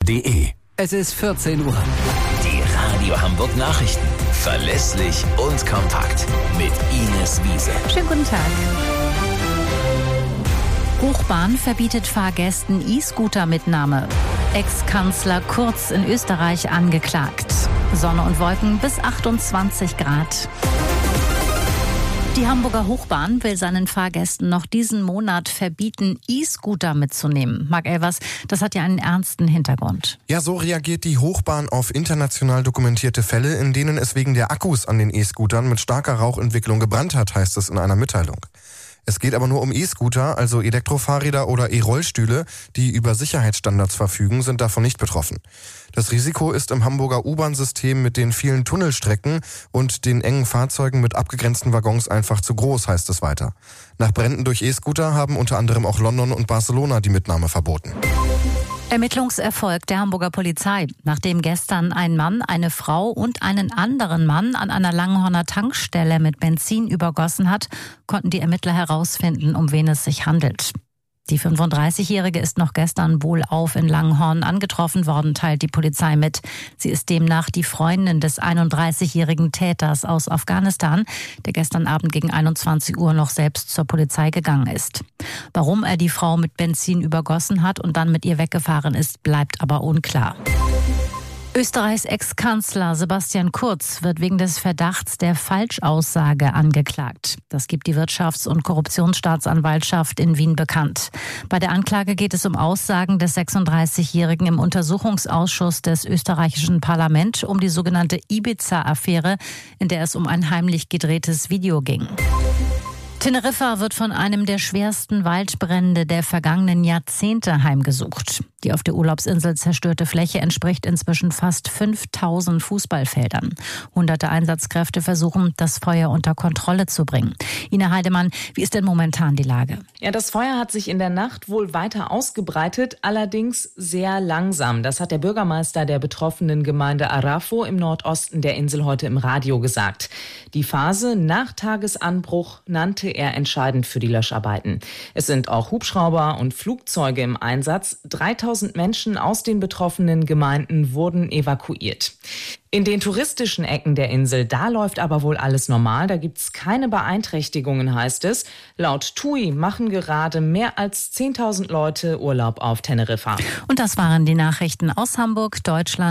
rnd.de. Es ist 14 Uhr. Die Radio Hamburg Nachrichten. Verlässlich und kompakt. Mit Ines Wiese. Schönen guten Tag. Hochbahn verbietet Fahrgästen E-Scooter-Mitnahme. Ex-Kanzler Kurz in Österreich angeklagt. Sonne und Wolken bis 28 Grad. Die Hamburger Hochbahn will seinen Fahrgästen noch diesen Monat verbieten, E-Scooter mitzunehmen. Marc Elvers, das hat ja einen ernsten Hintergrund. Ja, so reagiert die Hochbahn auf international dokumentierte Fälle, in denen es wegen der Akkus an den E-Scootern mit starker Rauchentwicklung gebrannt hat, heißt es in einer Mitteilung. Es geht aber nur um E-Scooter, also Elektrofahrräder oder E-Rollstühle, die über Sicherheitsstandards verfügen, sind davon nicht betroffen. Das Risiko ist im Hamburger U-Bahn-System mit den vielen Tunnelstrecken und den engen Fahrzeugen mit abgegrenzten Waggons einfach zu groß, heißt es weiter. Nach Bränden durch E-Scooter haben unter anderem auch London und Barcelona die Mitnahme verboten. Ermittlungserfolg der Hamburger Polizei. Nachdem gestern ein Mann, eine Frau und einen anderen Mann an einer Langenhorner Tankstelle mit Benzin übergossen hat, konnten die Ermittler herausfinden, um wen es sich handelt. Die 35-Jährige ist noch gestern wohlauf in Langenhorn angetroffen worden, teilt die Polizei mit. Sie ist demnach die Freundin des 31-jährigen Täters aus Afghanistan, der gestern Abend gegen 21 Uhr noch selbst zur Polizei gegangen ist. Warum er die Frau mit Benzin übergossen hat und dann mit ihr weggefahren ist, bleibt aber unklar. Österreichs Ex-Kanzler Sebastian Kurz wird wegen des Verdachts der Falschaussage angeklagt. Das gibt die Wirtschafts- und Korruptionsstaatsanwaltschaft in Wien bekannt. Bei der Anklage geht es um Aussagen des 36-Jährigen im Untersuchungsausschuss des österreichischen Parlaments um die sogenannte Ibiza-Affäre, in der es um ein heimlich gedrehtes Video ging. Teneriffa wird von einem der schwersten Waldbrände der vergangenen Jahrzehnte heimgesucht. Die auf der Urlaubsinsel zerstörte Fläche entspricht inzwischen fast 5000 Fußballfeldern. Hunderte Einsatzkräfte versuchen, das Feuer unter Kontrolle zu bringen. Ina Heidemann, wie ist denn momentan die Lage? Ja, das Feuer hat sich in der Nacht wohl weiter ausgebreitet, allerdings sehr langsam. Das hat der Bürgermeister der betroffenen Gemeinde Arafo im Nordosten der Insel heute im Radio gesagt. Die Phase nach Tagesanbruch nannte er entscheidend für die Löscharbeiten. Es sind auch Hubschrauber und Flugzeuge im Einsatz. 3000 Menschen aus den betroffenen Gemeinden wurden evakuiert. In den touristischen Ecken der Insel, da läuft aber wohl alles normal. Da gibt's keine Beeinträchtigungen, heißt es. Laut TUI machen gerade mehr als 10.000 Leute Urlaub auf Teneriffa. Und das waren die Nachrichten aus Hamburg, Deutschland.